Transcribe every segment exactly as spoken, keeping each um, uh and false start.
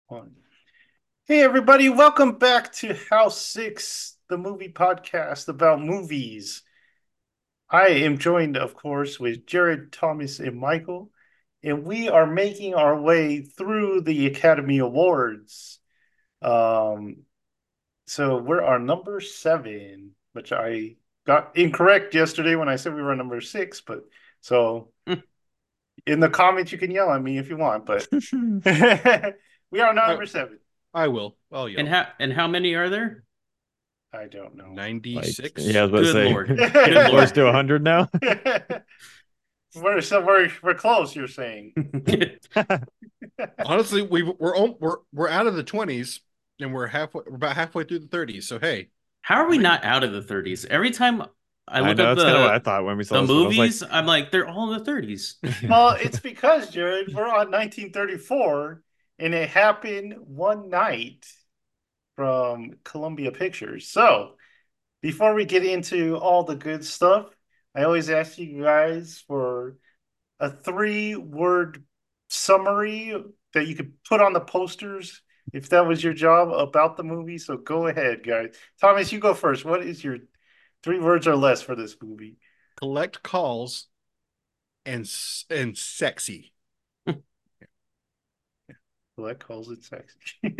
One. Hey, everybody, welcome back to House Six, the movie podcast about movies. I am joined, of course, with Jared, Thomas, and Michael, and we are making our way through the Academy Awards. Um, so we're on number seven, which I got incorrect yesterday when I said we were on number six, but so in the comments you can yell at me if you want, but we are I, number seven. I will. I'll And yell. how and how many are there? I don't know. Like, yeah, I ninety-six. was about to Good say, Lord. Good getting close Lord. to one hundred now. we're so we're we're close. You're saying? Honestly, we we're on- we're we're out of the twenties and we're halfway we're about halfway through the thirties. So hey, How are we not out of the thirties? Every time I I look know up that's kind of what I the thought when we saw the this one. I was like, movies, I'm like, they're all in the thirties. Well, it's because Jared, we're on nineteen thirty-four, and it happened one night from Columbia Pictures. So before we get into all the good stuff, I always ask you guys for a three-word summary that you could put on the posters if that was your job about the movie. So go ahead, guys. Thomas, you go first. What is your three words or less for this movie? collect calls and and sexy. Collect calls it sexy.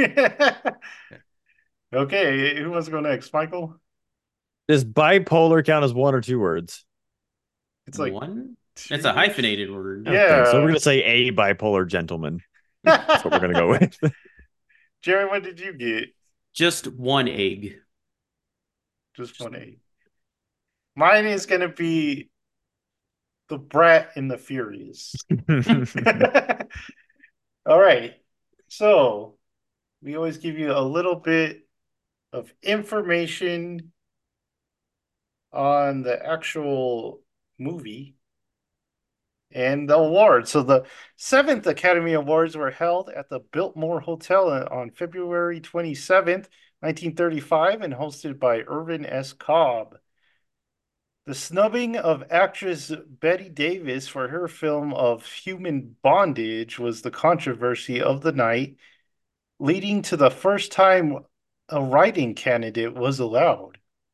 Okay, who wants to go next? Michael? does bipolar count as one or two words? It's like One? It's a two. hyphenated word. Okay, so we're Yeah. gonna say a bipolar gentleman. That's what we're gonna go with. Jerry, what did you get? Just one egg. Just one A. Mine is going to be The Brat and the Furious. All right. So we always give you a little bit of information on the actual movie and the awards. So the seventh Academy Awards were held at the Biltmore Hotel on February twenty-seventh, nineteen thirty-five, and hosted by Irvin S. Cobb. The snubbing of actress Betty Davis for her film of human bondage was the controversy of the night, leading to the first time a writing candidate was allowed.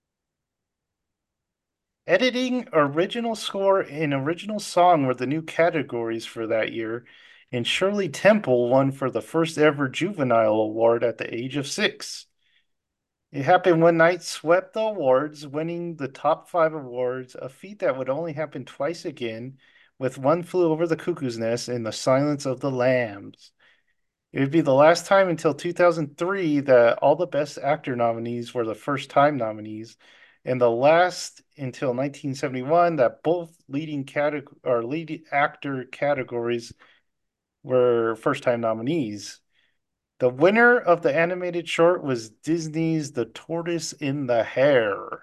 Editing, original score, and original song were the new categories for that year, and Shirley Temple won for the first ever juvenile award at the age of six. It happened one night, swept the awards, winning the top five awards, a feat that would only happen twice again, with One Flew Over the Cuckoo's Nest and The Silence of the Lambs. It would be the last time until two thousand three that all the Best Actor nominees were the first time nominees, and the last until nineteen seventy-one that both leading category or lead actor categories were first time nominees. The winner of the animated short was Disney's The Tortoise in the Hare.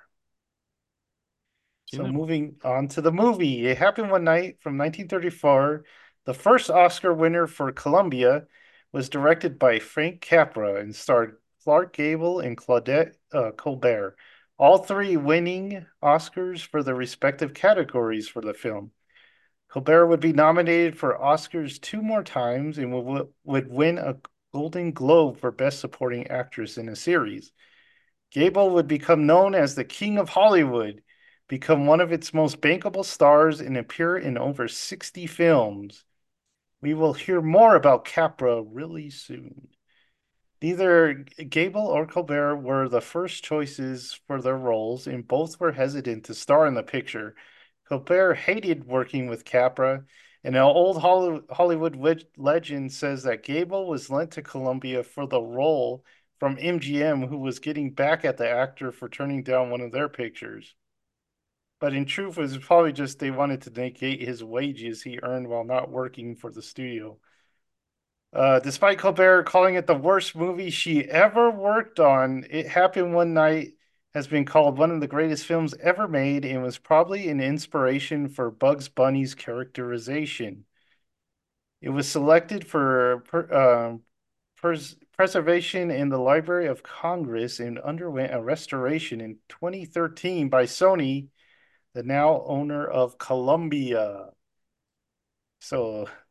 So moving on to the movie. It happened one night from nineteen thirty-four. The first Oscar winner for Columbia was directed by Frank Capra and starred Clark Gable and Claudette uh, Colbert, all three winning Oscars for their respective categories for the film. Colbert would be nominated for Oscars two more times and would, would win a Golden Globe for Best Supporting Actress in a Series. Gable would become known as the King of Hollywood, become one of its most bankable stars, and appear in over sixty films. We will hear more about Capra really soon. Neither Gable or Colbert were the first choices for their roles, and both were hesitant to star in the picture. Colbert hated working with Capra, and an old Hollywood legend says that Gable was lent to Columbia for the role from M G M, who was getting back at the actor for turning down one of their pictures. But in truth, it was probably just they wanted to negate his wages he earned while not working for the studio. Uh, despite Colbert calling it the worst movie she ever worked on, It Happened One Night has been called one of the greatest films ever made and was probably an inspiration for Bugs Bunny's characterization. It was selected for per, uh, pres- preservation in the Library of Congress and underwent a restoration in twenty thirteen by Sony, the now owner of Columbia. So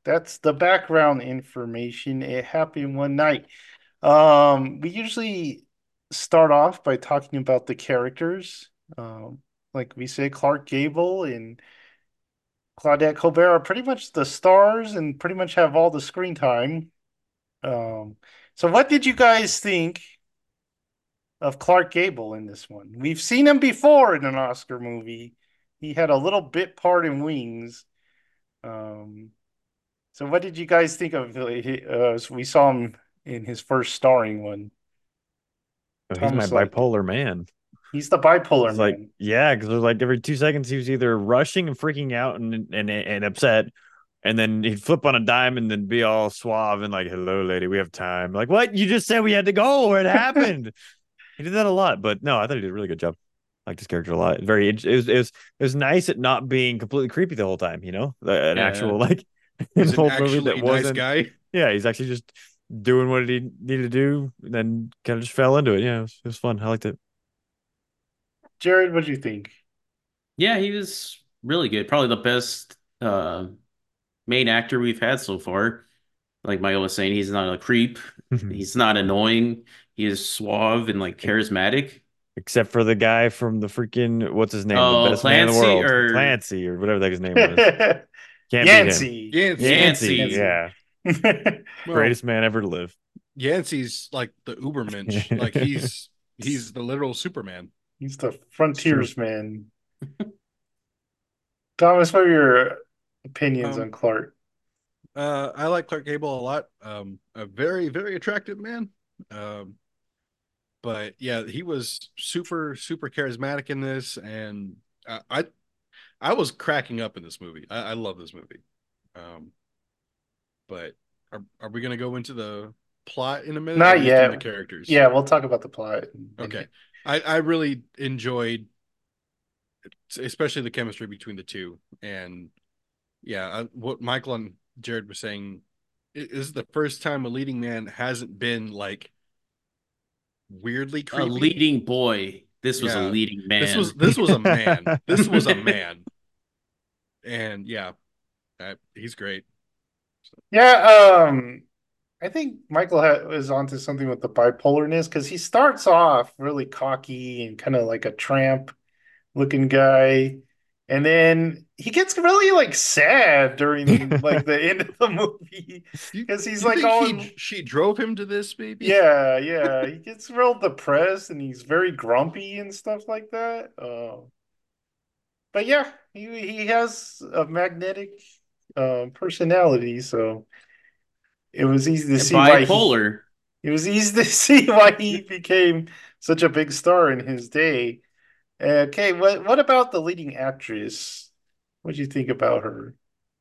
that's the background information. It happened one night. Um, we usually start off by talking about the characters. Um, like we say, Clark Gable and Claudette Colbert are pretty much the stars and pretty much have all the screen time. Um, so what did you guys think of Clark Gable in this one? We've seen him before in an Oscar movie. He had a little bit part in Wings. Um, so what did you guys think of? Uh, we saw him in his first starring one. Oh, he's my Thomas liked it. bipolar man. He's the bipolar It's like, man. yeah, because there's like every two seconds he was either rushing and freaking out and and and upset, and then he'd flip on a dime and then be all suave and like, "Hello, lady, we have time." Like, what? You just said we had to go. It happened. He did that a lot, but no, I thought he did a really good job. I liked his character a lot. Very, it was it was it was nice at not being completely creepy the whole time. You know, an Yeah. actual like He's an whole movie actually that nice wasn't. guy. Yeah, he's actually just doing what he needed to do, and then kind of just fell into it. Yeah, it was, it was fun. I liked it. Jared, what do you think? Yeah, he was really good. Probably the best uh, main actor we've had so far. Like Michael was saying, he's not a creep. He's not annoying. He is suave and like charismatic. Except for the guy from the freaking what's his name, Oh, the best man in the Clancy world, or- Clancy or whatever the heck his name was. Can't beat him. Yancey. Yancey. Yancey, Yancey. yeah, Well, greatest man ever to live. Yancey's like the Ubermensch. Like he's he's the literal Superman. He's the frontiersman. Thomas, what are your opinions Um, on Clark? Uh, I like Clark Gable a lot. Um, a very, very attractive man. Um, but yeah, he was super, super charismatic in this, and I, I, I was cracking up in this movie. I, I love this movie. Um, but are are we gonna go into the plot in a minute? Not or just doing yet. The characters. Yeah, we'll talk about the plot. Okay. I I really enjoyed, especially the chemistry between the two, and yeah, I, what Michael and Jared were saying, it is the first time a leading man hasn't been like weirdly A creepy. leading boy. This was Yeah. a leading man. This was this was a man. This was a man, and yeah, uh, he's great. Yeah, um, I think Michael ha is onto something with the bipolarness because he starts off really cocky and kind of like a tramp looking guy, and then he gets really like sad during like the end of the movie You- because he's you like think all he, she drove him to this, maybe? yeah, yeah, he gets real depressed and he's very grumpy and stuff like that. Uh, but yeah, he he has a magnetic uh, personality, so it was easy to And see why he bipolar. it was easy to see why he became such a big star in his day. Okay, what what about the leading actress? What do you think about her?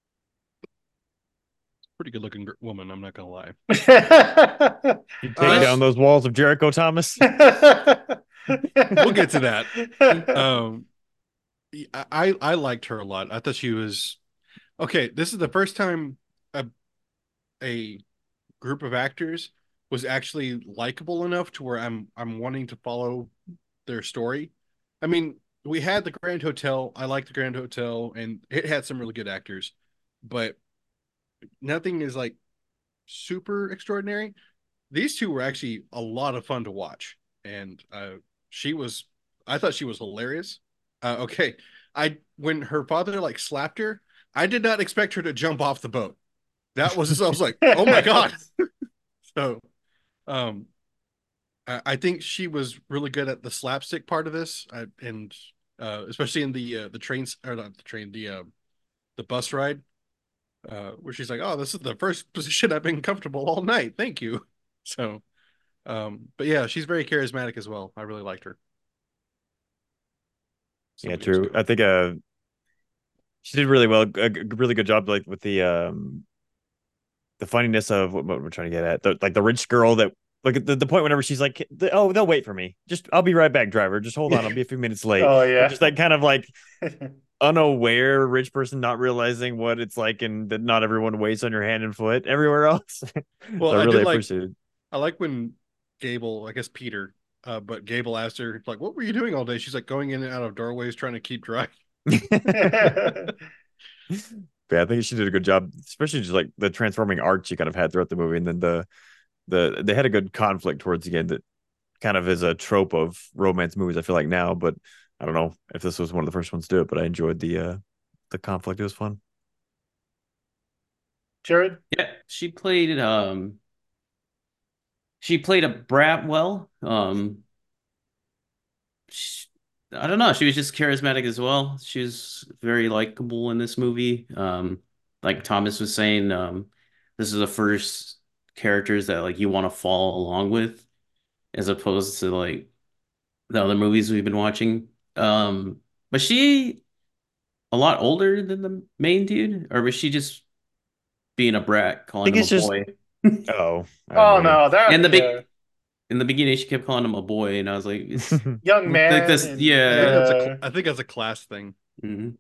Pretty good looking woman. I'm not gonna lie. You take Uh, down those walls of Jericho, Thomas. We'll get to that. Um, I I liked her a lot. I thought she was okay. This is the first time a a group of actors was actually likable enough to where I'm I'm wanting to follow their story. I mean, we had the Grand Hotel. I like the Grand Hotel, and it had some really good actors, but nothing is like super extraordinary. These two were actually a lot of fun to watch, and uh, she was. I thought she was hilarious. Uh, okay, I when her father like slapped her, I did not expect her to jump off the boat. That was I was like, oh my god. So, um, I, I think she was really good at the slapstick part of this, I, and uh, especially in the uh, the trains or not the train, the uh, the bus ride, uh, where she's like, "Oh, this is the first position I've been comfortable all night. Thank you." So, um, but yeah, she's very charismatic as well. I really liked her. Yeah, Somebody was true. doing- I think uh she did really well, a g- really good job like with the um the funniness of what, what we're trying to get at. The, like the rich girl that like the, the point whenever she's like, "Oh, they'll wait for me. Just I'll be right back, driver. Just hold on. I'll be a few minutes late." Oh And yeah. just that kind of like unaware rich person not realizing what it's like and that not everyone waits on your hand and foot everywhere else. Well, So I I really did like- appreciated. I like when Gable, I guess Peter, uh, but Gable asked her like, "What were you doing all day?" She's like, "Going in and out of doorways, trying to keep dry." yeah, I think she did a good job, especially just like the transforming arc she kind of had throughout the movie, and then the the they had a good conflict towards the end that kind of is a trope of romance movies. I feel like now, but I don't know if this was one of the first ones to do it. But I enjoyed the uh the conflict. It was fun. Jared? Yeah, she played um she played a brat well. Um she, I don't know, she was just charismatic as well. She was very likable in this movie. Um like Thomas was saying, um this is the first characters that like you want to follow along with as opposed to like the other movies we've been watching. Um was she a lot older than the main dude, or was she just being a brat, I calling think him a it's just boy? oh, I have no Oh idea. no, In that the big yeah, in the beginning, she kept calling him a boy, and I was like, "It's young like man this, and I think yeah." that's a cl- yeah, I think that's a class thing. Mhm.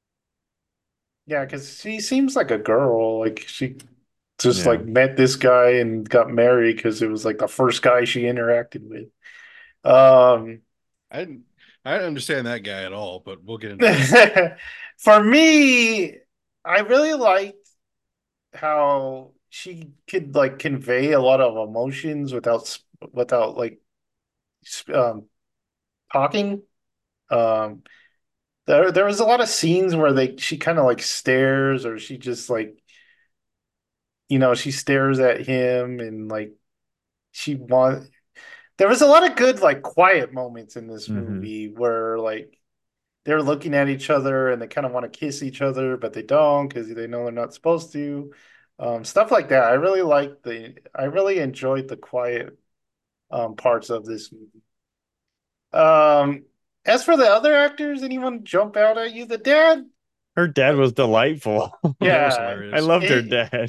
yeah, because she seems like a girl. Like she just Yeah. like met this guy and got married because it was like the first guy she interacted with. Um, I didn't I didn't understand that guy at all, but we'll get into that. for me, I really liked how she could like convey a lot of emotions without s- without like s- um talking. Um, there there was a lot of scenes where they she kind of like stares or she just like you know she stares at him and like she want there was a lot of good like quiet moments in this hmm movie where like they're looking at each other and they kind of want to kiss each other but they don't because they know they're not supposed to. Um, stuff like that. I really like the I really enjoyed the quiet um parts of this movie. Um, as for the other actors, anyone jump out at you? The dad, Her dad uh, was delightful. The dad was yeah, I hilarious. loved her he, dad.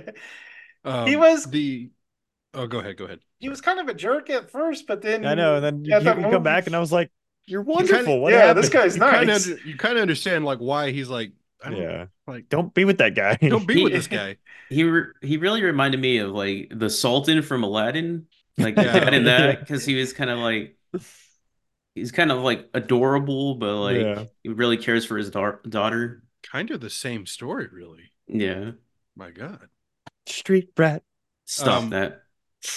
he Um, was the oh, go ahead, go ahead. he was kind of a jerk at first, but I know. then And then you, at the you come movie, back, and I was like, "You're You kind of wonderful. What yeah, this happened?" guy's you kind of nice. you kind of understand like why he's like I don't Yeah. like Don't be with that guy. don't be with He this guy. he re he really reminded me of like the Sultan from Aladdin, like the dad Yeah, in Yeah. that, because he was kind of like he's kind of like adorable, but like Yeah. he really cares for his da daughter. kind of the same story, really. Yeah, My God. Street rat. stop Um, that.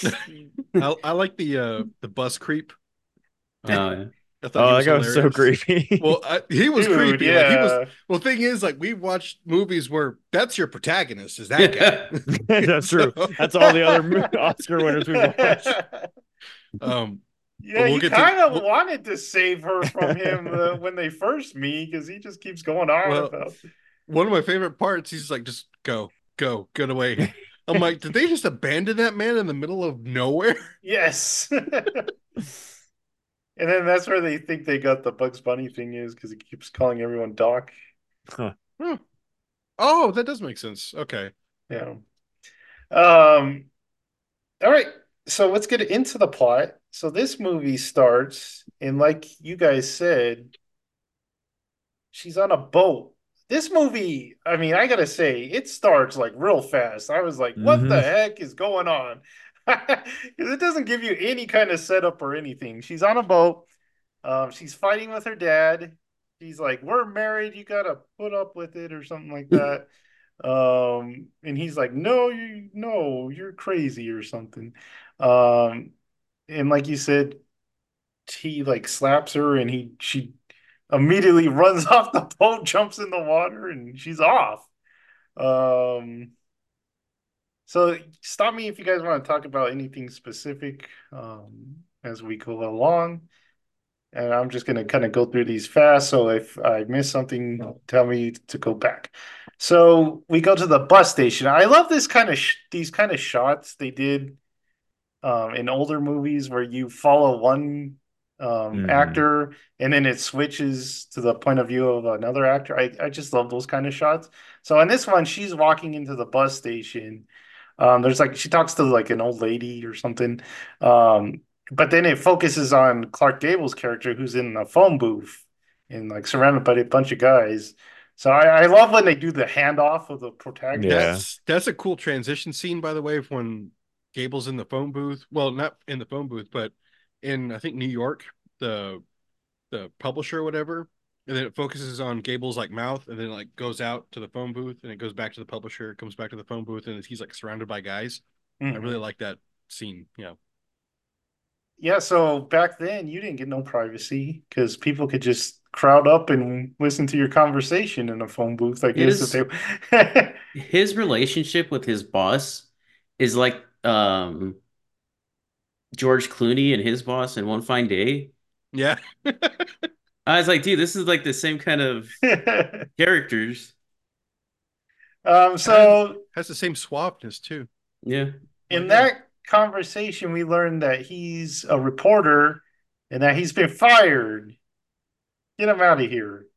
I I like the uh the bus creep. Um, Uh, I thought he Oh, that was guy was so hilarious. creepy. Well, I, he was Dude, creepy. Like he was. yeah. Well, thing is, like we watched movies where that's your protagonist is that guy. That's true. So, That's all the other Oscar winners we've watched. um, but Yeah, we'll you get to. kind of Well, wanted to save her from him uh, when they first meet because he just keeps going on well, about. one of my favorite parts, he's like, just go, go, get away. I'm like, did they just abandon that man in the middle of nowhere? Yes. And then that's where they think they got the Bugs Bunny thing is because he keeps calling everyone Doc. Huh. Hmm. Oh, that does make sense. Okay. Yeah. Um, all right. So let's get into the plot. So this movie starts, and like you guys said, she's on a boat. This movie, I mean, I gotta say, it starts like real fast. I was like, what hmm the heck is going on? Because it doesn't give you any kind of setup or anything. She's on a boat. Um, she's fighting with her dad. She's like, "We're married. You gotta put up with it," or something like that. Um, and he's like, "No, you, no, you're crazy," or something. Um, and like you said, he like slaps her, and he she immediately runs off the boat, jumps in the water, and she's off. Um, so stop me if you guys want to talk about anything specific um, as we go along. And I'm just going to kind of go through these fast. So if I miss something, tell me to go back. So we go to the bus station. I love this kind of sh these kind of shots they did um, in older movies where you follow one um, hmm actor and then it switches to the point of view of another actor. I, I just love those kind of shots. So in this one, she's walking into the bus station. Um, there's like she talks to like an old lady or something. Um, but then it focuses on Clark Gable's character who's in a phone booth and like surrounded by a bunch of guys. So I, I love when they do the handoff of the Yeah. protagonist. That's that's a cool transition scene, by the way, of when Gable's in the phone booth. Well, not in the phone booth, but in I think New York, the the publisher or whatever. and then it focuses on Gable's like mouth, and then it, like goes out to the phone booth, and it goes back to the publisher, comes back to the phone booth, and he's like surrounded by guys. I really Mhm. like that scene. Yeah. Yeah, so back then you didn't get no privacy because people could just crowd up and listen to your conversation in a phone booth, I guess if His they his relationship with his boss is like um George Clooney and his boss in One Fine Day. Yeah. I was like, dude, this is like the same kind of characters. um has, so has the same suaveness too. Yeah. in Like, yeah. that conversation we learned that he's a reporter and that he's been fired. Get him out of here.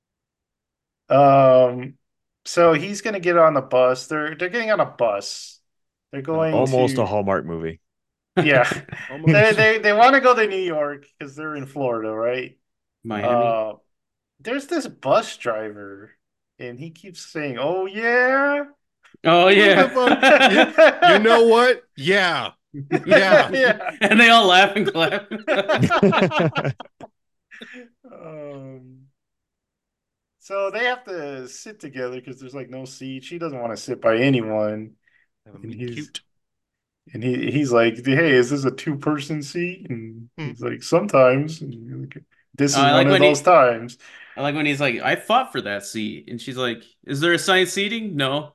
Um so he's gonna get on the bus. They're they're getting on a bus. They're going Almost a to Hallmark movie. yeah. They Almost. they they want to go to New York because they're in Florida, right? Miami. Uh, there's this bus driver, and he keeps saying, "Oh yeah." Oh What yeah. the fuck? You, you know what? Yeah. Yeah. Yeah. And they all laugh and clap. Um, so they have to sit together because there's like no seat. She doesn't want to sit by anyone, Have a and meet he's cute. and he he's like, "Hey, is this a two person seat?" And Hmm. he's like, "Sometimes." And you're like, this is I one like of when those he times. I like when he's like, I fought for that seat. And she's like, is there assigned seating? No.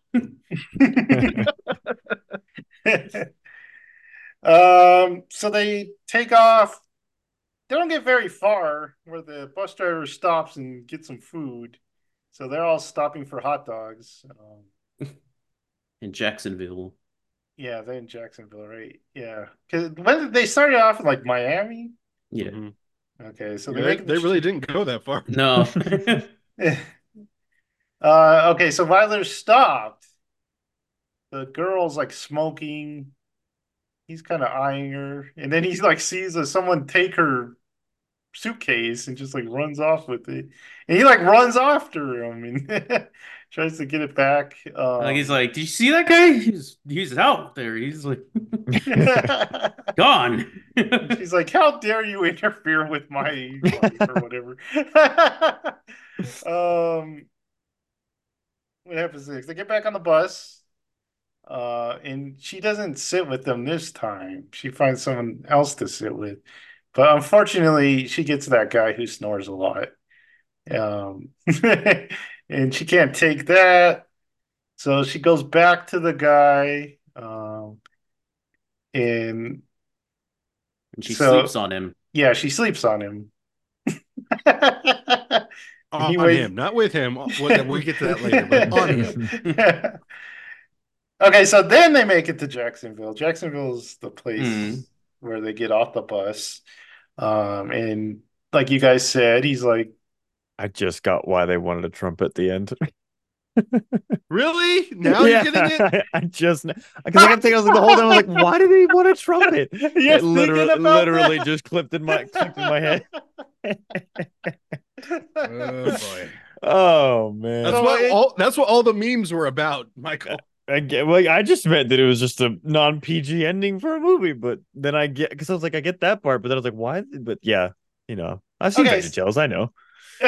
Um, so they take off. They don't get very far where the bus driver stops and gets some food. So they're all stopping for hot dogs. Um, In Jacksonville. yeah, they're in Jacksonville, right? Yeah. Because when did they started off in like Miami? Yeah. Mhm. Okay, so Yeah, they're they, making they the really didn't go that far. No. uh, okay, so while they're stopped, the girl's like smoking. He's kind of eyeing her, and then he's like sees uh, someone take her suitcase and just like runs off with it. And he like runs after him and tries to get it back. Like he's Um, like, did you see that guy? He's he's out there. He's like gone. she's like, "How dare you interfere with my life or whatever?" um, what happens next? They get back on the bus. Uh, and she doesn't sit with them this time. She finds someone else to sit with. But unfortunately, she gets that guy who snores a lot. Um, and she can't take that. So she goes back to the guy. Um, and And she sleeps so, on him. yeah, she sleeps on him. And he On wakes. him, not with him. We'll, we'll get to that later, but on him. Okay, so then they make it to Jacksonville. Jacksonville's the Mm. place where they get off the bus. Um, and like you guys said, he's like, I just got why they wanted a Trump at the end. Really? Now yeah, you're getting it? I, I just because I kept thinking I was like the whole time I was like, why do they want a trumpet? You're It literally, thinking about literally that? just clipped in my clicked in my head. Oh boy. Oh man, That's So what it- all that's what all the memes were about, Michael. I get, like I just meant that it was just a non P G ending for a movie, but then I get because I was like I get that part, but then I was like why? But yeah, you know I've seen Okay. VeggieTales, I know.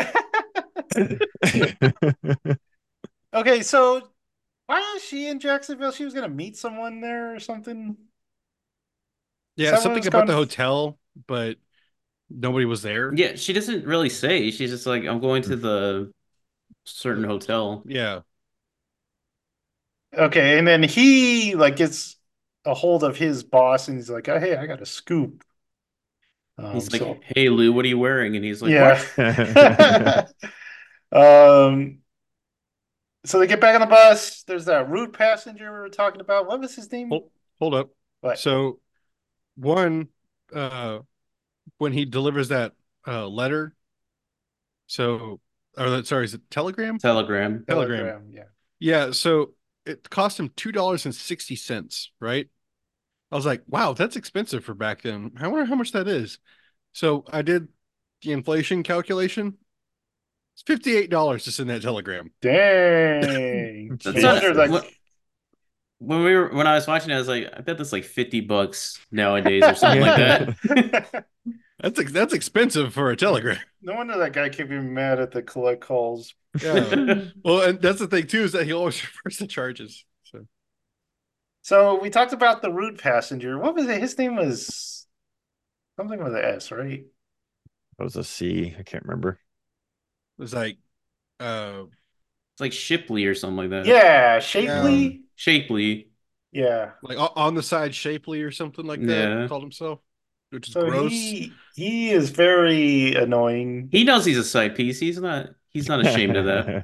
Okay, so why is she in Jacksonville? She was gonna meet someone there or something. Yeah, Someone something was about the going- hotel, but nobody was there. Yeah, she doesn't really say. She's just like, I'm going to the certain hotel. Yeah. Okay, and then he like gets a hold of his boss and he's like, oh, "Hey, I got a scoop." Um, He's like, so hey Lou, what are you wearing? And he's like, yeah. what? um, so they get back on the bus. There's that rude passenger we were talking about. What was his name? Hold, hold up. What? So one uh when he delivers that uh letter, so or that sorry, is it telegram? Telegram. Telegram. Telegram, yeah. Yeah, so it cost him two dollars and sixty cents, right? I was like, wow, that's expensive for back then. I wonder how much that is. So I did the inflation calculation. It's fifty-eight dollars to send that telegram. Dang. That's No not wonder that. what- when we were when I was watching it, I was like, I bet that's like fifty bucks nowadays or something like that. That's that's expensive for a telegram. No wonder that guy kept being mad at the collect calls. Yeah. Well, and that's the thing too is that he always refers to charges. So So we talked about the rude passenger. What was it? His name was something with an S, right? That was a C. I can't remember. it was like, uh, It's like Shipley or something like that. Yeah, Shapely. Shapley. Yeah. like o- on the side Shapely or something like that. Yeah. Called himself, which is So gross. he he is very annoying. He knows he's a side piece. He's not. He's not ashamed of that.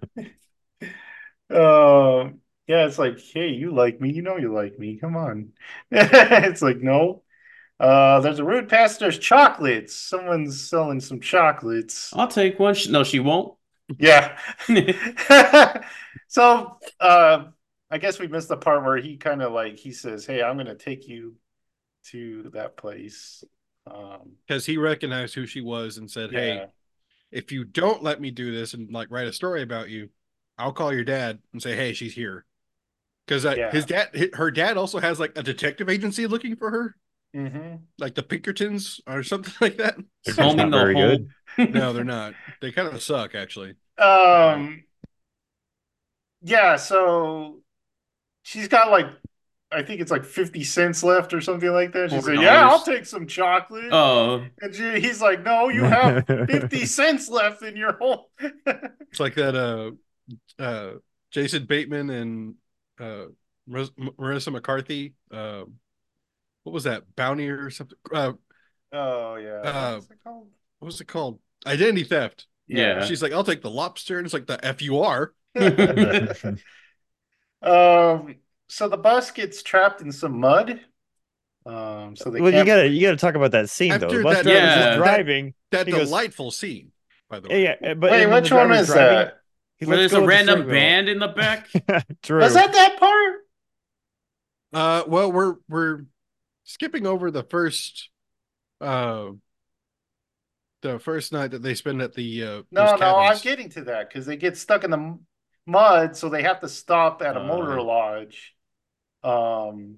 Um, yeah, it's like, hey, you like me, you know you like me. Come on. It's like, no. Uh, there's a rude pass. There's chocolates. Someone's selling some chocolates. I'll take one. No, she won't. Yeah. So, uh, I guess we missed the part where he kind of like he says, "Hey, I'm gonna take you to that place." Um, Because he recognized who she was and said, "Hey, yeah. if you don't let me do this and like write a story about you, I'll call your dad and say, hey, she's here." Because uh, Yeah. his dad, hi- her dad, also has like a detective agency looking for her, Mm-hmm. like the Pinkertons or something like that. They're just Combing not the very whole. good. No, they're not. They kind of suck, actually. Um, yeah, so she's got like I think it's like fifty cents left or something like that. She said, "Yeah, I'll four dollars. take some chocolate." Oh, And she, he's like, "No, you have fifty cents left in your home." It's like that. Uh, uh, Jason Bateman and uh, Mar- Marissa McCarthy. Uh, what was that? Bounty or something? Uh, Oh yeah. uh, What's it called? what was it called? Identity theft. yeah. She's like, I'll take the lobster, and it's like the F U R. Um, so the bus gets trapped in some mud. Um, so they Well, you can't. gotta you gotta talk about that scene though. After The bus that- driver's Yeah. just that- driving. That He goes- delightful scene, by the Yeah, way. yeah, but Wait, and when which the one driver's is driving, that? he Where lets there's go a of the random steering wheel. band in the back. True. Was that that part? Uh, well, we're we're skipping over the first, uh, the first night that they spend at the uh, No, those no, I'm cabins. getting to that because they get stuck in the m- mud, so they have to stop at a motor Uh. lodge. Um,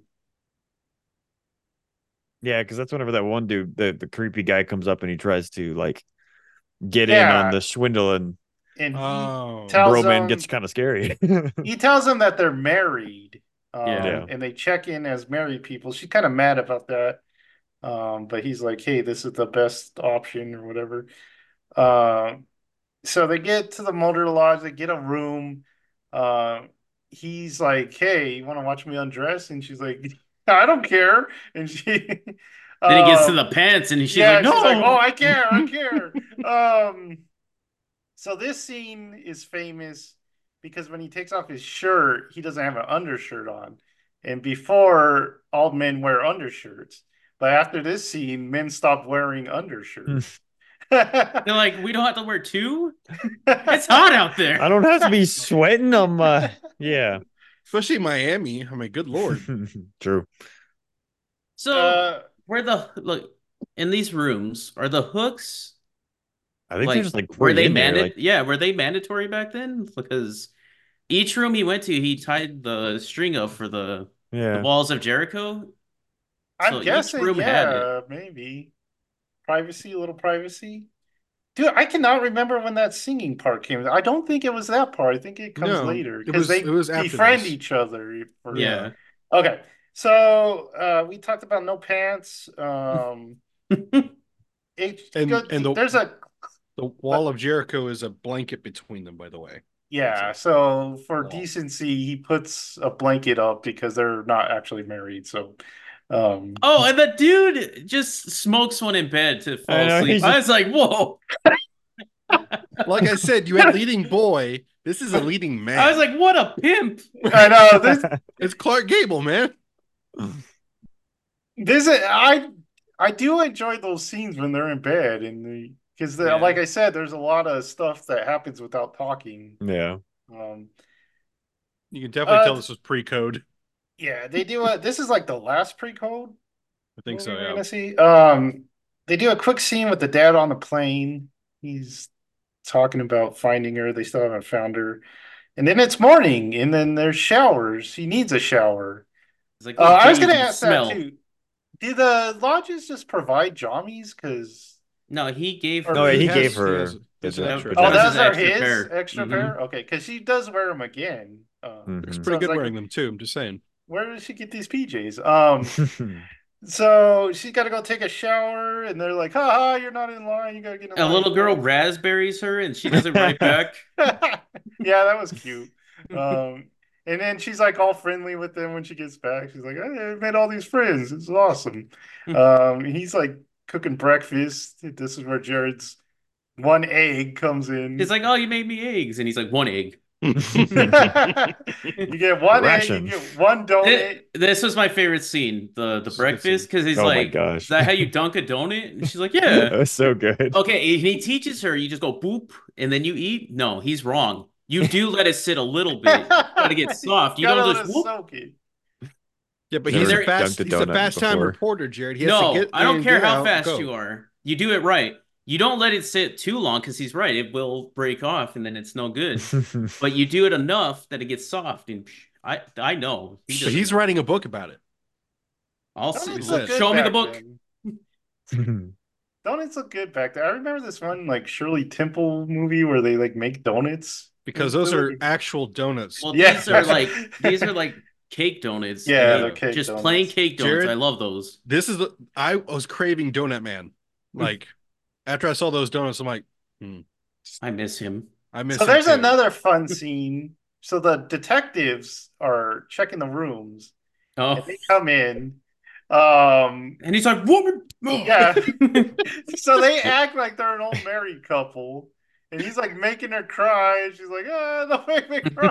Yeah, because that's whenever that one dude, the, the creepy guy, comes up and he tries to like get in Yeah. on the swindle, and and he Oh, tells bro man them gets kind of scary. he tells them that they're married. Um, Yeah. and they check in as married people. She's kind of mad about that. Um, but he's like, "Hey, this is the best option or whatever." Um, so they get to the motor lodge, they get a room. Uh, he's like, "Hey, you want to watch me undress?" And she's like, "I don't care." And she Then he gets to um, the pants and she's yeah, like, "No." she's like, "Oh, I care, I care." Um, so this scene is famous because when he takes off his shirt, he doesn't have an undershirt on. And before, all men wear undershirts. But after this scene, men stopped wearing undershirts. They're like, "We don't have to wear two. It's hot out there." I don't have to be sweating. I'm uh, yeah. especially Miami. I mean, good lord. True. So Uh, where the look in these rooms are the hooks? I think Like, they're just like were they in there, manda- like, Yeah, were they mandatory back then? Because each room he went to, he tied the string up for the, the yeah. walls of Jericho. I'm So each guessing, room had it. yeah, maybe. Privacy, a little privacy. Dude, I cannot remember when that singing part came. I don't think it was that part. I think it comes No, later it because was- they it was after befriend this. each other. For- Yeah. Okay. So uh, we talked about no pants. Um, it, And- go- and the- there's a The wall of Jericho is a blanket between them, by the way. yeah. So for Wall. decency, he puts a blanket up because they're not actually married. So, um, Oh, and the dude just smokes one in bed to fall I know, asleep. he's I just- was like, "Whoa!" Like I said, you had leading boy. This is a leading man. I was like, "What a pimp!" I know this. it's Clark Gable, man. This is I I do enjoy those scenes when they're in bed and the because Yeah. like I said, there's a lot of stuff that happens without talking. Yeah. Um, You can definitely Uh, tell this was pre-code. yeah, they do a. This is like the last pre-code I think so. movie we're Yeah. gonna see. Um, they do a quick scene with the dad on the plane. He's talking about finding her. They still haven't found her. And then it's morning, and then there's showers. He needs a shower. It's like, Uh, I was change gonna and ask smell. that too. Do the lodges just provide jammies? Because No, he gave Or No, her. he has- gave he her has- the, it's an the- extra. the Oh, That was those his are extra his pair. extra Mhm. pair? Okay, because she does wear them again. Um, Looks Mhm. so pretty it's good like, wearing them too. I'm just saying. where did she get these P Js? Um, so she's got to go take a shower, and they're like, "Ha ha, you're not in line. You gotta get in A line." little girl raspberries her, and she does it right back. Yeah, that was cute. Um, and then she's like all friendly with them when she gets back. She's like, "Hey, I made all these friends. It's awesome." Um, he's like cooking breakfast. This is where Jared's one egg comes in. He's like, "Oh, you made me eggs," and he's like, "One egg." You get one egg, you Ration. get one donut. Thi- This was my favorite scene, the the This is a good breakfast, because he's Oh my like, gosh. "Is that how you dunk a donut?" And she's like, That "Yeah." was so good. Okay, and he teaches her, you just go boop, and then you eat. No, he's wrong. You do let it sit a little bit. Got to get soft. You Gotta don't let just it whoop. soak it. Yeah, but Never he's a dunked a fast. He's a donut fast time before. reporter, Jared. He has No, to get I don't in, care get how out, fast go. you are. You do it right. You don't let it sit too long because he's right. It will break off, and then it's no good. But you do it enough that it gets soft, and psh, I I know. He So doesn't he's know. writing a book about it. I'll Donuts see. he look says. good Show me the back book. then. Donuts look good back there. I remember this one like Shirley Temple movie where they like make donuts. Because It was those are really- actual donuts. Well, Yeah. these are like these are like cake donuts. Yeah, and they're cake just donuts. plain cake donuts. Jared? I love those. This is the I was craving Donut Man. Like after I saw those donuts, I'm like, hmm, I miss him. I miss So him there's too. another fun scene. So the detectives are checking the rooms Oh, and they come in. Um and he's like, "Woman." Yeah. So they act like they're an old married couple. And he's like making her cry. And she's like, ah, don't make me cry.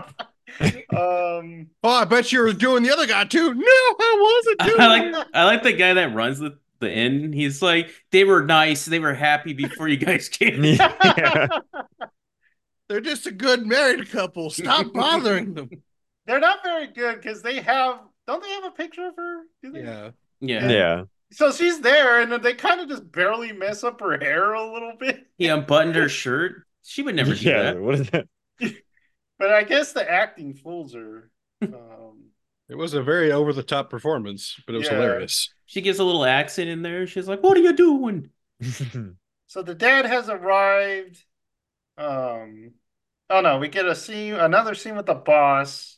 Um Oh, I bet you were doing the other guy too. No, I wasn't doing I like it. I like the guy that runs the the inn. He's like, they were nice, they were happy before you guys came. Yeah. They're just a good married couple. Stop bothering them. They're not very good because they have don't they have a picture of her? Do they? Yeah. Yeah. Yeah. So she's there and then they kind of just barely mess up her hair a little bit. He unbuttoned her shirt. She would never do Yeah. that. What is that? But I guess the acting fools her. Um It was a very over the top performance, but it was Yeah. hilarious. She gets a little accent in there. She's like, "What are you doing?" So the dad has arrived. Um, oh no, we get a scene, another scene with the boss.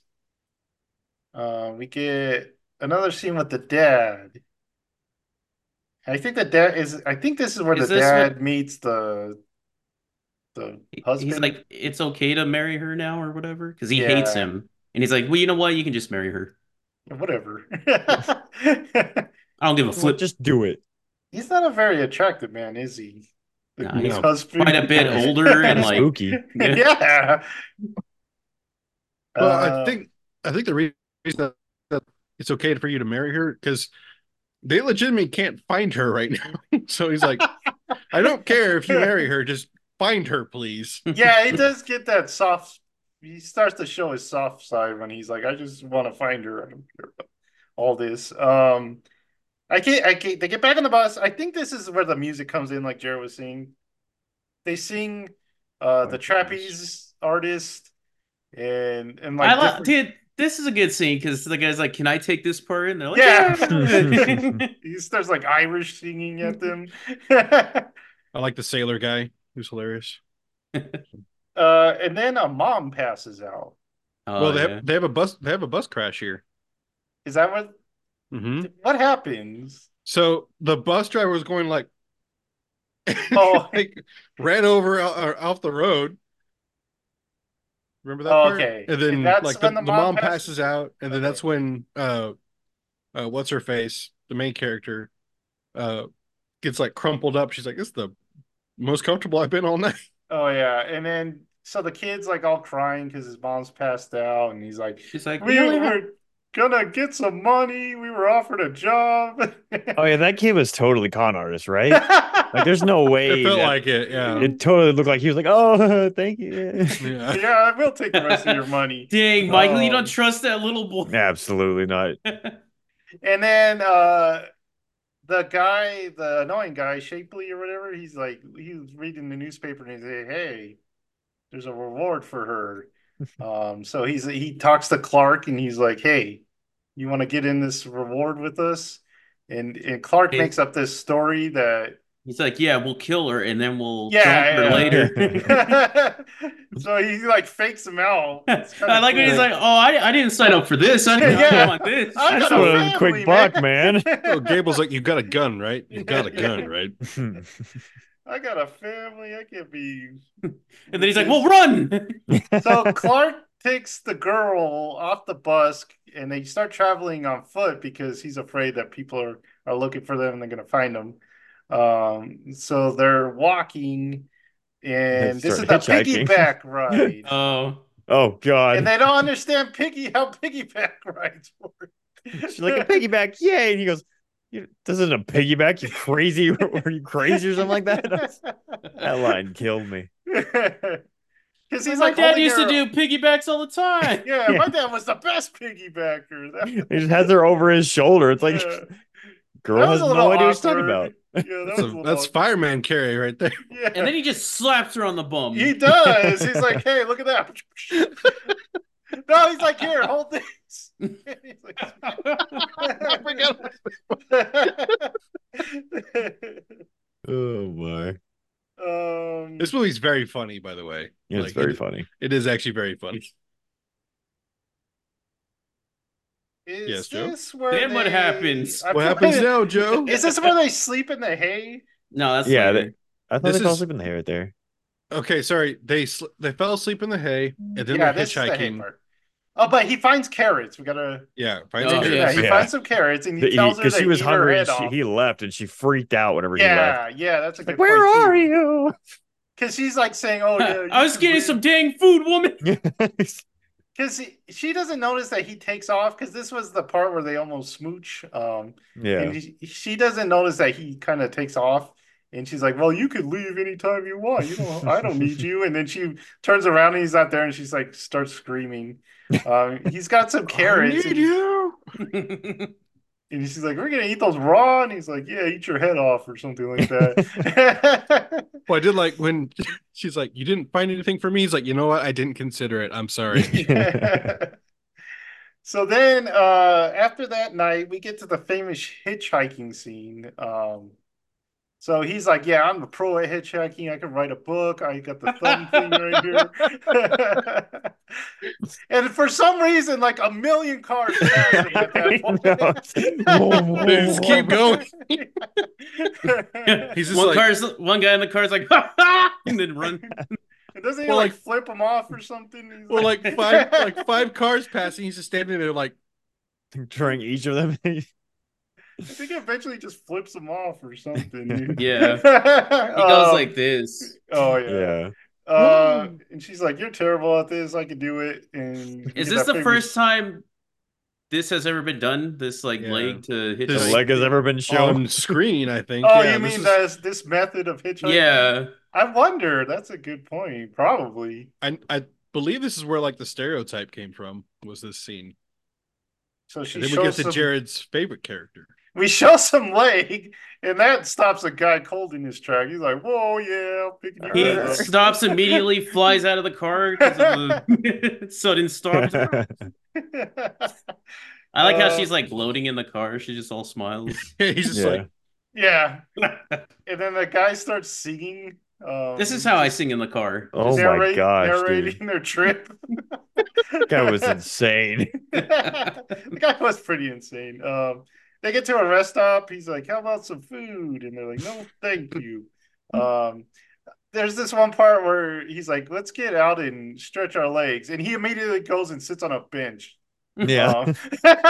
Uh, we get another scene with the dad. I think the dad is. I think this is where Is the this dad what- meets the the husband. He's like, "It's okay to marry her now or whatever," because he Yeah. hates him. And he's like, "Well, you know what? You can just marry her. Whatever. I don't give a Well, flip." just do it. He's not a very attractive man, is he? The, No, his he's husband. quite a bit older and like Spooky. Yeah. Well, Uh, I think I think the reason that, that it's okay for you to marry her because they legitimately can't find her right now. So he's like, I don't care if you marry her, just find her, please. yeah, he does get that soft. He starts to show his soft side when he's like, "I just want to find her. I don't care about all this." Um, I can't. I can't. They get back on the bus. I think this is where the music comes in, like Jared was saying. They sing, uh, the trapeze artist, and and like I like, different- dude. This is a good scene because the guy's like, "Can I take this part?" And they're like, Yeah. "Yeah." he starts like Irish singing at them. I like the sailor guy who's hilarious. Uh, and then a mom passes out. Oh, well, they yeah. have they have a bus they have a bus crash here. Is that what? hmm What happens? So the bus driver was going like, Oh. like ran over uh, uh, off the road. Remember that Oh, part? okay. And then And that's like the, when the the mom, mom passes, passes? out, and then Okay. that's when uh, uh, what's her face, the main character, uh, gets like crumpled up. She's like, "This is the most comfortable I've been all night." Oh yeah, and then so the kid's like all crying because his mom's passed out, and he's like, She's like, "We "We only have-" were gonna get some money. We were offered a job." Oh yeah, that kid was totally con artist, right? Like, there's no way. It felt that- like it, yeah. It totally looked like he was like, "Oh, thank you." yeah. Yeah, I will take the rest of your money. Dang, Michael, you Um, don't trust that little boy. Absolutely not. And then uh the guy, the annoying guy, Shapley or whatever, he's like, he was reading the newspaper and he said, "Hey, there's a reward for her." Um, so he's he talks to Clark and he's like, "Hey, you want to get in this reward with us?" And and Clark Hey. makes up this story that He's like, yeah, we'll kill her and then we'll Yeah, dump her yeah. later. So he like fakes him out. It's kinda I like when he's cool. like, oh, I, I didn't sign up for this. I didn't Yeah. want this. I I got just a wanted a quick family, buck, man. Oh, Gable's like, you got a gun, right? You got a gun, right? I got a family. I can't be. And then he's like, well, run. So Clark takes the girl off the bus and they start traveling on foot because he's afraid that people are, are looking for them and they're going to find them. Um, so they're walking and this is Start the hitchhiking. piggyback ride. Oh, Oh God! And they don't understand piggy how piggyback rides work. She's like a piggyback, yay! And he goes, "You- "This isn't a piggyback, you crazy? Were you crazy or something like that?" That line killed me. Because he's my like dad holding used her- to do piggybacks all the time. Yeah, Yeah. my dad was the best piggybacker. That, He just has her over his shoulder. It's like, yeah. girl That was has a no little idea what he's talking awkward. about. Yeah, that That's, was a a, little that's awkward. fireman carry right there. Yeah. And then he just slaps her on the bum. He does. He's like, hey, look at that. No, he's like, here, hold this. He's like, I forgot. Oh my! um, This movie's very funny, by the way. It's Like, very it- funny. It is actually very funny. is Yes, Joe? this where Then what they- happens? I What feel happens like- now, Joe? Is this where they sleep in the hay? No, that's Yeah, later. I thought This they fell is- asleep in the hay right there. Okay, sorry. They sl- they fell asleep in the hay, and then Yeah, they're this is the hay hitchhiking. part. Oh, but he finds carrots. We gotta. Yeah, finds Oh, a yeah. Yeah, he Yeah. finds some carrots and he tells her Because to she was eat her hungry head and she, off. he left and she freaked out whenever he left. Yeah, yeah, that's a good Like, where point, are too. you? Because she's like saying, "Oh yeah, you I was should getting live." some dang food, woman. Because she doesn't notice that he takes off. Because this was the part where they almost smooch. Um, Yeah. and he, she doesn't notice that he kind of takes off. And she's like, "Well, you could leave anytime you want. You know, I don't need you." And then she turns around and he's not there, and she's like, starts screaming. Um, he's got some carrots. I and, need you. and she's like, "We're gonna eat those raw." And he's like, "Yeah, eat your head off or something like that." Well, I did like when she's like, "You didn't find anything for me." He's like, "You know what? I didn't consider it. I'm sorry." So then, uh, after that night, we get to the famous hitchhiking scene. Um, so he's like, "Yeah, I'm a pro at hitchhiking. I can write a book. I got the thumb thing right here." And for some reason, like a million cars pass him at that point. They just keep going. He's just one like- car's one guy in the car's like, ha ha, and then run. And doesn't he Well, like, like- flip him off or something? He's Well, like five like five cars passing, he's just standing there like, Trying each of them. I think eventually he just flips him off or something. Yeah. he He goes like this. "Oh yeah." Yeah. Uh, and she's like, "You're terrible at this. I can do it." And we Is get this that the famous- first time this has ever been done? This like Yeah. leg to hit. This- The leg has ever been shown. on screen, I think. Oh, Yeah, you this mean is- that's this method of hitchhiking? Yeah. I wonder. That's a good point. Probably. I I believe this is where like the stereotype came from. Was this scene? So she And then we get shows to some. Jared's favorite character. We show some leg, and that stops a guy cold in his track. He's like, "Whoa, yeah, I'm picking your He head up." stops immediately, flies out of the car because of the sudden stop. I like how Uh, she's like gloating in the car. She just all smiles. He's just Yeah. like, Yeah. And then the guy starts singing. Um, This is how I sing in the car. Oh my narrate- gosh, narrating dude. their trip. That guy was insane. The guy was pretty insane. Um, they get to a rest stop. He's like, "How about some food?" And they're like, "No, thank you." Um, there's this one part where he's like, "Let's get out and stretch our legs," and he immediately goes and sits on a bench. Yeah. Um,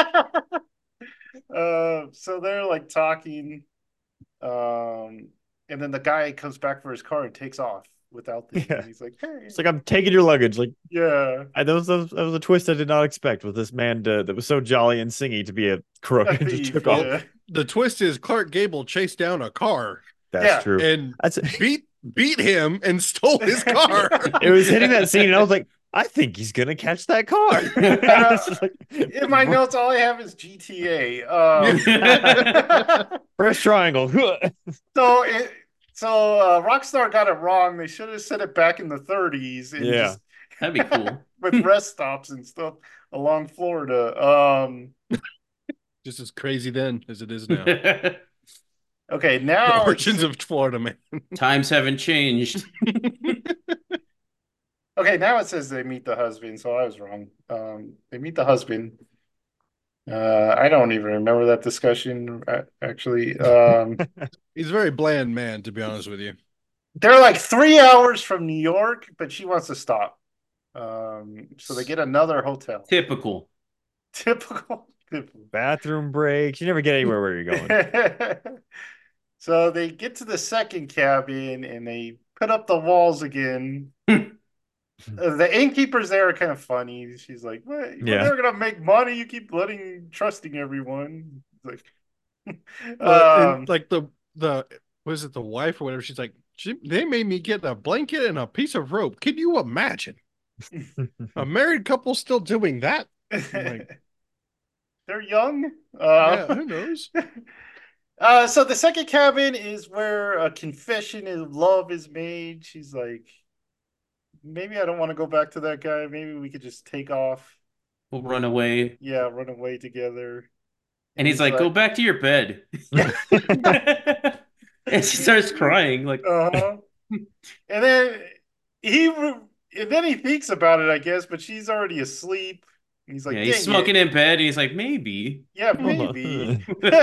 uh, so they're like talking, um, and then the guy comes back for his car and takes off without them. Yeah. He's like, "Hey, It's like, I'm taking your luggage. Like, yeah." I, that, was, that, was, that was a twist I did not expect with this man to, that was so jolly and singy to be a crook A and just thief, took off. yeah. the twist is Clark Gable chased down a car That's Yeah. true. and That's beat beat him and stole his car. it was hitting that scene, and I was like, I think he's gonna catch that car. It's just like, In my notes, all I have is G T A. Um, press triangle. so, it, so uh, Rockstar got it wrong. They should have set it back in the thirties. And Yeah. just, That'd be cool. with rest stops and stuff along Florida. Um, Just as crazy then as it is now. Okay, The now origins it's of Florida Man. Times haven't changed. okay. Now it says they meet the husband, so I was wrong. Um, they meet the husband. Uh, I don't even remember that discussion uh, actually. Um, He's a very bland man, to be honest with you. they're like three hours from New York, but she wants to stop. Um, so they get another hotel. Typical. Typical. Typical. Bathroom breaks. You never get anywhere where you're going. So they get to the second cabin and they put up the walls again. Uh, the innkeeper's there are kind of funny. She's like, "What? We're Yeah. never gonna make money. You keep letting trusting everyone." It's like, Well, um, and like the the was it the wife or whatever? She's like, she, they made me get a blanket and a piece of rope. Can you imagine a married couple still doing that? Like, they're young. yeah, Uh, who knows? uh, so the second cabin is where a confession of love is made. She's like, maybe I don't want to go back to that guy. Maybe we could just take off. We'll run away. Yeah, run away together. And he's like, go back to your bed. Yeah. And she starts crying. Like, Uh-huh. And then he and then he thinks about it, I guess, but she's already asleep. And he's like, yeah, he's dang smoking it. in bed. And he's like, maybe. Yeah, maybe.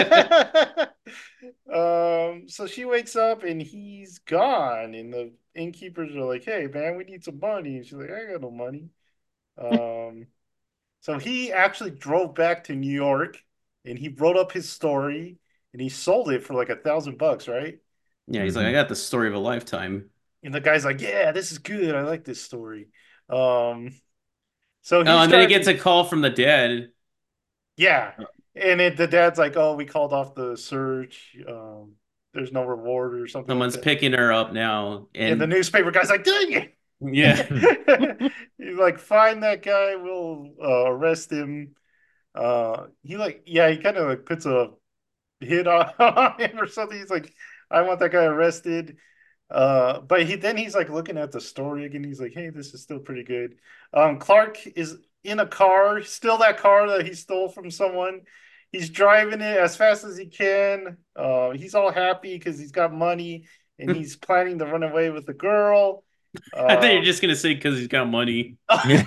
um, so she wakes up and he's gone. And the innkeepers are like, hey man, we need some money. And she's like, I got no money. Um, so he actually drove back to New York and he wrote up his story and he sold it for like a thousand bucks, right? Yeah, he's like, I got the story of a lifetime. And the guy's like, yeah, this is good. I like this story. Um, so he's Oh, and then he driving. gets a call from the dad. Yeah. And it, the dad's like, oh, we called off the search. Um, there's no reward or something like Someone's that. picking her up now. And the And newspaper guy's like, dang it. yeah, He's like, find that guy. We'll uh, arrest him. Uh, he like, yeah, he kind of like puts a hit on, on him or something. He's like, I want that guy arrested. Uh, but he then he's like looking at the story again. He's like, hey, this is still pretty good. Um, Clark is in a car, still that car that he stole from someone. He's driving it as fast as he can. Uh, he's all happy because he's got money and he's planning to run away with the girl. I thought you were Um, just gonna say because he's got money.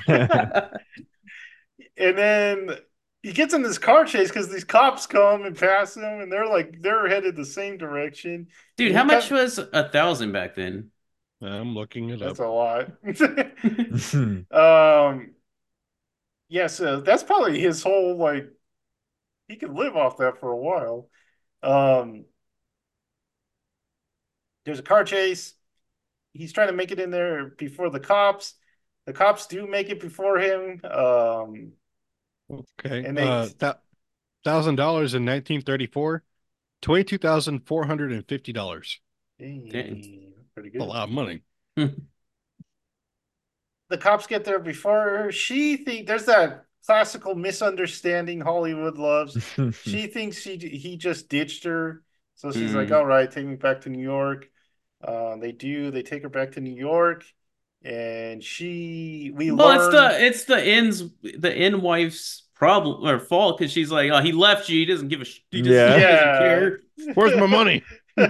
and then he gets in this car chase because these cops come and pass him, and they're like they're headed the same direction. Dude, And how he much got- was a thousand back then? I'm looking it That's up. a lot. um, yeah, so that's probably his whole like he could live off that for a while. Um, there's a car chase. He's trying to make it in there before the cops. The cops do make it before him. Um, Okay. And they- uh, that thousand dollars in nineteen thirty-four, twenty-two thousand four hundred and fifty dollars. hey, pretty A good. lot of money. The cops get there before her. She think there's that classical misunderstanding Hollywood loves. She thinks she he just ditched her, so she's like, Mm. "All right, take me back to New York." Uh, they do. They take her back to New York, and she we Well, learn. it's the it's the inn's the inn wife's problem or fault because she's like, oh, he left you. He doesn't give a sh- he just Yeah. he doesn't Yeah. care. Where's my money?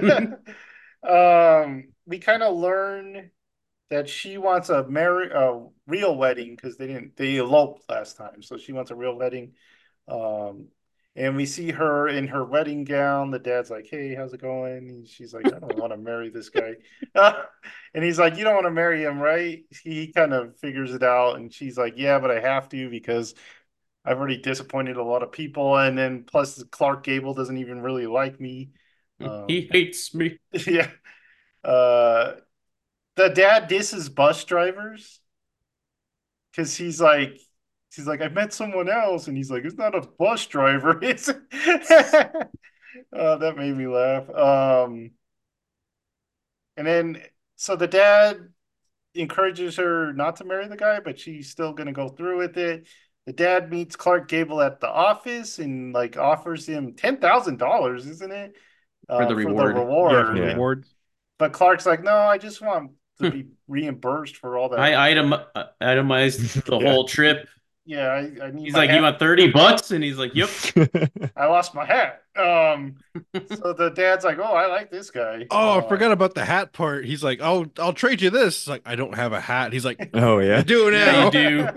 um, we kind of learn that she wants a marry a real wedding because they didn't they eloped last time, so she wants a real wedding. Um, and we see her in her wedding gown. The dad's like, "Hey, how's it going?" And she's like, "I don't want to marry this guy." Uh, and he's like, "You don't want to marry him, right?" He kind of figures it out, and she's like, "Yeah, but I have to because I've already disappointed a lot of people, and then plus Clark Gable doesn't even really like me." Um, He hates me. yeah. Uh, the dad disses bus drivers because he's like, he's like, I met someone else, and he's like, it's not a bus driver. It's uh, that made me laugh. Um, and then so the dad encourages her not to marry the guy, but she's still gonna go through with it. The dad meets Clark Gable at the office and like offers him ten thousand dollars, isn't it? For the Uh, reward. reward. Yeah, for the Yeah. reward. But Clark's like, no, I just want to be reimbursed for all that. I item uh, itemized the Yeah. whole trip. yeah, I, I need He's my like, you hat. want thirty bucks? And he's like, yep. I lost my hat. Um, so the dad's like, oh, I like this guy. Oh, I Uh, forgot about the hat part. He's like, "Oh, I'll trade you this." It's like, I don't have a hat. He's like, Oh "You yeah. do Yeah, now." you do.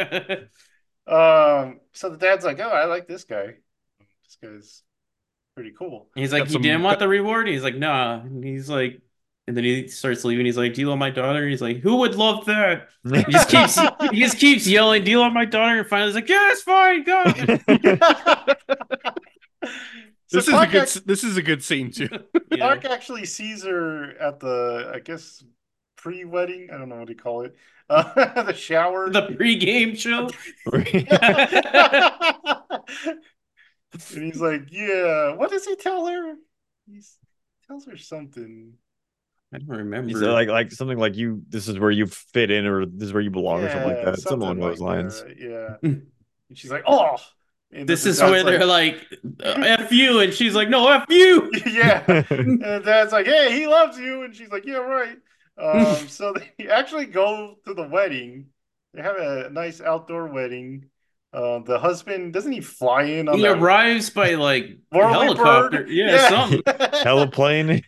um, so the dad's like, oh, I like this guy. This guy's pretty cool. He's like, Got he didn't some. want the reward. He's like, nah. And he's like, and then he starts leaving. He's like, do you love my daughter? He's like, who would love that? He just keeps he just keeps yelling, do you love my daughter? And finally he's like, yeah, it's fine, go. So This is a Clark, good. ac- This is a good scene too. Yeah. Clark actually sees her at the, I guess, pre-wedding. I don't know what do you call it. Uh, the shower. The pregame show. And he's like, yeah. What does he tell her? He tells her something. I don't He's remember. like like something like you. This is where you fit in, or this is where you belong, or something like Yeah, that. Something along something those like lines. that. Yeah. And she's like, oh. And This the is dad's where they're like, F you. And she's like, no, F you. yeah. And the dad's like, hey, he loves you. And she's like, yeah, right. Um, so they actually go to the wedding. They have a nice outdoor wedding. Uh, the husband, doesn't he fly in on He that arrives by like whirly helicopter. bird? Yeah, something. Heliplane.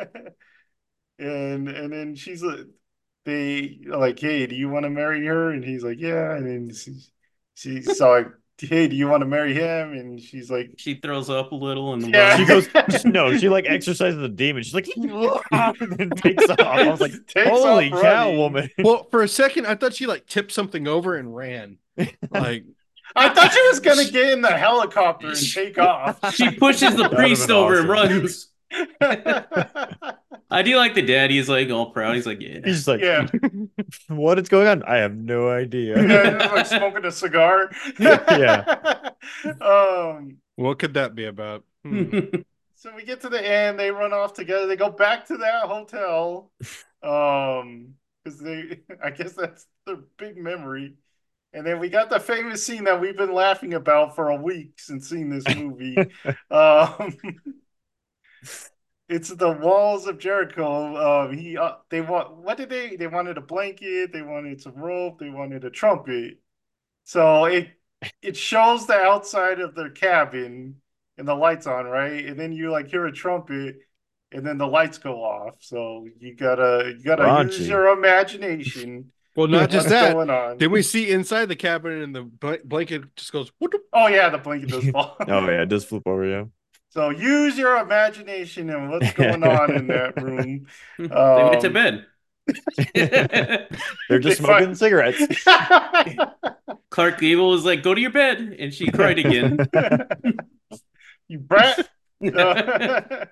and and then she's like, they are like, hey, do you want to marry her? And he's like, yeah. And then she, she's like, hey, do you want to marry him? And she's like, She throws up a little and yeah. She goes, no, she like exercises the demon. She's like, and then takes off. I was like, Takes holy off cow, running. woman. Well, for a second, I thought she like tipped something over and ran. Like, I thought she was gonna get in the helicopter and take off. she pushes the That would've priest been over and awesome. runs. I do like the dad. He's like all proud. He's like, yeah. He's just like, yeah, what is going on? I have no idea. yeah, just like smoking a cigar. Yeah. Um. what could that be about? Hmm. So we get to the end. They run off together. They go back to that hotel. Um. Because they, I guess that's their big memory. And then we got the famous scene that we've been laughing about for a week since seeing this movie. um, it's the walls of Jericho. Um, he, uh, they want, what did they? They wanted a blanket. They wanted some rope. They wanted a trumpet. So it it shows the outside of their cabin and the lights on, right? And then you like hear a trumpet, and then the lights go off. So you gotta you gotta Raunchy. use your imagination. Well, not just What's that. going on? Did we see inside the cabin and the bl- blanket just goes? What the- Oh yeah, the blanket does fall. Oh yeah, it does flip over, yeah. So use your imagination and what's going on in that room. They went to Um, bed. They're just They smoking find- cigarettes. Clark Gable was like, go to your bed. And she cried again. You brat. Uh,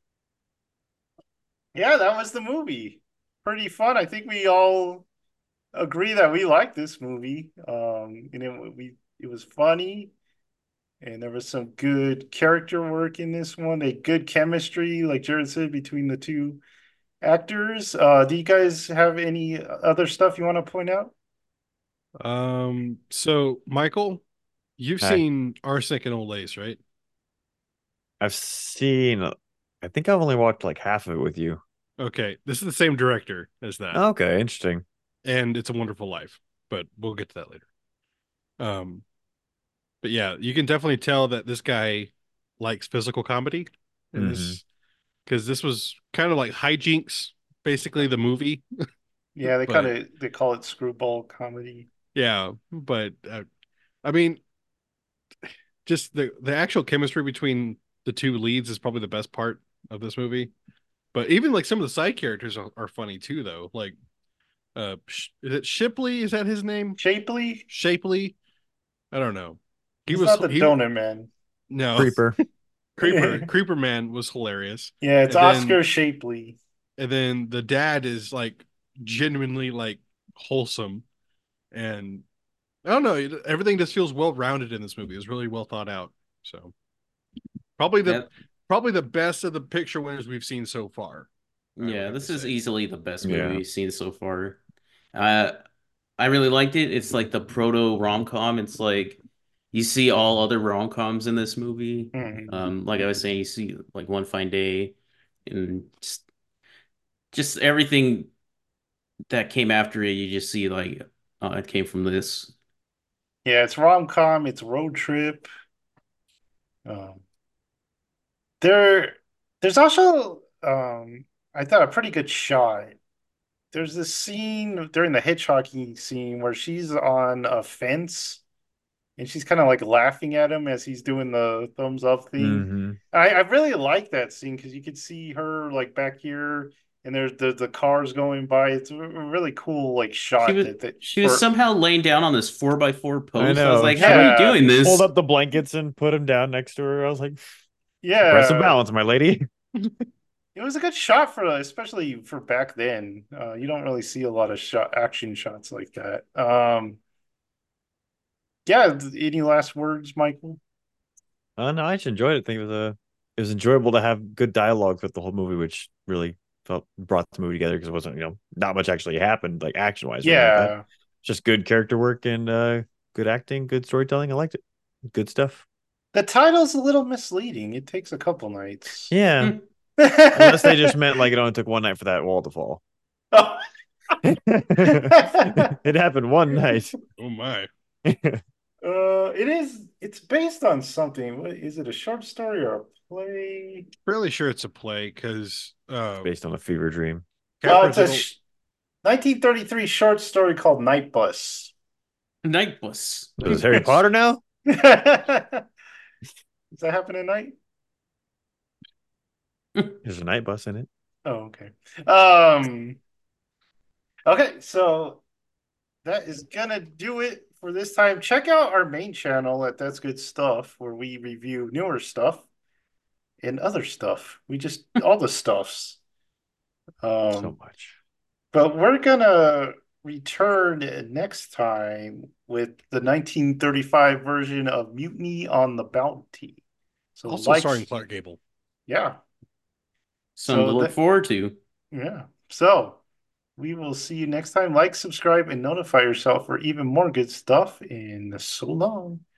yeah, that was the movie. Pretty fun. I think we all agree that we like this movie. Um, and it we it was funny, and there was some good character work in this one. A good chemistry, like Jared said, between the two actors. Uh, do you guys have any other stuff you want to point out? Um. So, Michael, you've Hi. seen Arsenic and Old Lace, right? I've seen, I think I've only watched like half of it with you. Okay, this is the same director as that, Okay, interesting. and It's a Wonderful Life, but we'll get to that later. Um, but yeah, you can definitely tell that this guy likes physical comedy, and this because this was kind of like Hijinks, basically the movie. Yeah, they But- kind of they call it screwball comedy. Yeah, but uh, I mean, just the the actual chemistry between the two leads is probably the best part of this movie. But even like some of the side characters are, are funny too, though. Like, uh, Sh- is it Shipley? Is that his name? Shapely. Shapley? I don't know. He He's was not the he- donut man. No, Creeper. Creeper. Creeper Man was hilarious, Yeah, it's And then- Oscar Shapley. and then the dad is like genuinely like wholesome, and I don't know. it- Everything just feels well rounded in this movie. It's really well thought out. So probably the Yeah. probably the best of the picture winners we've seen so far. I would Yeah, have this to is say. easily the best movie Yeah. we've seen so far. Uh, I really liked it. It's like the proto rom-com. It's like you see all other rom-coms in this movie. Mhm. Um, like I was saying, you see like One Fine Day and just just everything that came after it. You just see like uh, it came from this. Yeah, it's rom-com, it's road trip. Um, there, there's also, um, I thought a pretty good shot. There's this scene during the hitchhiking scene where she's on a fence and she's kind of like laughing at him as he's doing the thumbs up thing. hmm I, I really like that scene because you can see her like back here and there's the, the cars going by. It's a really cool like She shot was that, that she was for somehow laying down on this four by four I post. I was know. like, She how are you Yeah. doing this? pulled up the blankets and put him down next to her. I was like, progressive yeah. balance, my lady. It was a good shot for especially for back then. Uh, you don't really see a lot of shot action shots like that. Um, yeah, any last words, Michael? Uh, no, I just enjoyed it. I think it was a it was enjoyable to have good dialogue with the whole movie, which really felt brought the movie together because it wasn't, you know, not much actually happened like action wise or anything like that. Yeah. Just good character work and uh good acting, good storytelling. I liked it. Good stuff. The title's a little misleading. It takes a couple nights. Yeah. Hmm. Unless they just meant like it only took one night for that wall to fall. Oh. It happened one night. Oh my. Uh, it is. It's based on something. What is it? A short story or a play? Fairly sure it's a play because uh, Based on a fever dream. Oh, Capra it's a did a- sh- nineteen thirty-three short story called Night Bus. Night Bus. Is this Harry Potter now? Does that happen at night? There's a night bus in it. Oh, okay. Um, okay, so that is gonna do it for this time. Check out our main channel at That's Good Stuff, where we review newer stuff and other stuff. We just all the stuffs. Um, So much. but we're gonna return next time with the nineteen thirty-five version of Mutiny on the Bounty. So also like, starring Clark Gable. yeah, Something So to look that- forward to. yeah. So we will see you next time. Like, subscribe, and notify yourself for even more good stuff. And so long.